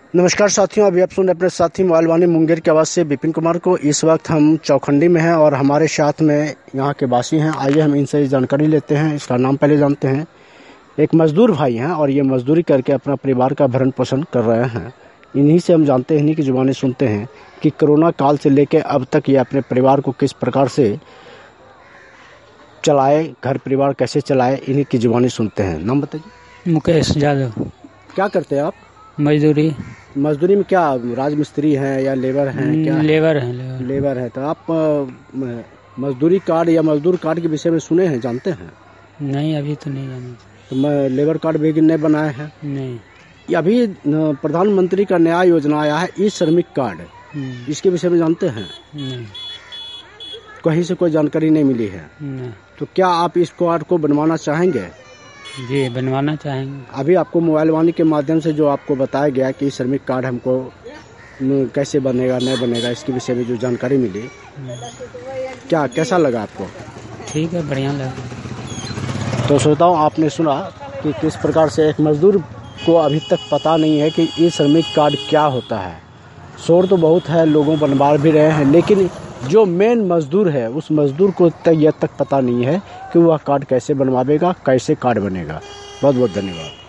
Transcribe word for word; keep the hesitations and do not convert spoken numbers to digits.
नमस्कार साथियों, अभी आप सुन अपने साथी मोबाइल वाणी मुंगेर की आवाज़ से विपिन कुमार को। इस वक्त हम चौखंडी में हैं और हमारे साथ में यहाँ के वासी हैं। आइए हम इनसे जानकारी लेते हैं। इसका नाम पहले जानते हैं। एक मजदूर भाई हैं और ये मजदूरी करके अपना परिवार का भरण पोषण कर रहे हैं। इन्हीं से हम जानते हैं, इन्हीं की जुबानी सुनते हैं कि कोरोना काल से लेकर अब तक ये अपने परिवार को किस प्रकार से चलाए, घर परिवार कैसे चलाए, इन्हीं की जुबानी सुनते हैं। नाम बताइए। मुकेश यादव। क्या करते हैं आप? मजदूरी। मजदूरी में क्या राजमिस्त्री हैं या लेबर हैं? क्या लेबर है? लेबर, लेबर है। तो आप मजदूरी कार्ड या मजदूर कार्ड के विषय में सुने हैं, जानते हैं? नहीं, अभी तो नहीं जाना। तो मैं लेबर कार्ड भी नहीं बनाए हैं? नहीं। अभी प्रधानमंत्री का नया योजना आया है ई श्रमिक कार्ड, इसके विषय में जानते हैं? नहीं। कहीं से कोई जानकारी नहीं मिली है? नहीं। तो क्या आप इस कार्ड को बनवाना चाहेंगे? जी, बनवाना चाहेंगे। अभी आपको मोबाइल वाणी के माध्यम से जो आपको बताया गया कि श्रमिक कार्ड हमको कैसे बनेगा, नहीं बनेगा, इसके विषय में जो जानकारी मिली, क्या कैसा लगा आपको? ठीक है, बढ़िया लगा। तो श्रोताओं, आपने सुना कि किस प्रकार से एक मजदूर को अभी तक पता नहीं है कि ये श्रमिक कार्ड क्या होता है। शोर तो बहुत है, लोगों बनवा भी रहे हैं, लेकिन जो मेन मजदूर है उस मजदूर को तक यह तक पता नहीं है कि वह कार्ड कैसे बनवाएगा, कैसे कार्ड बनेगा। बहुत बहुत धन्यवाद।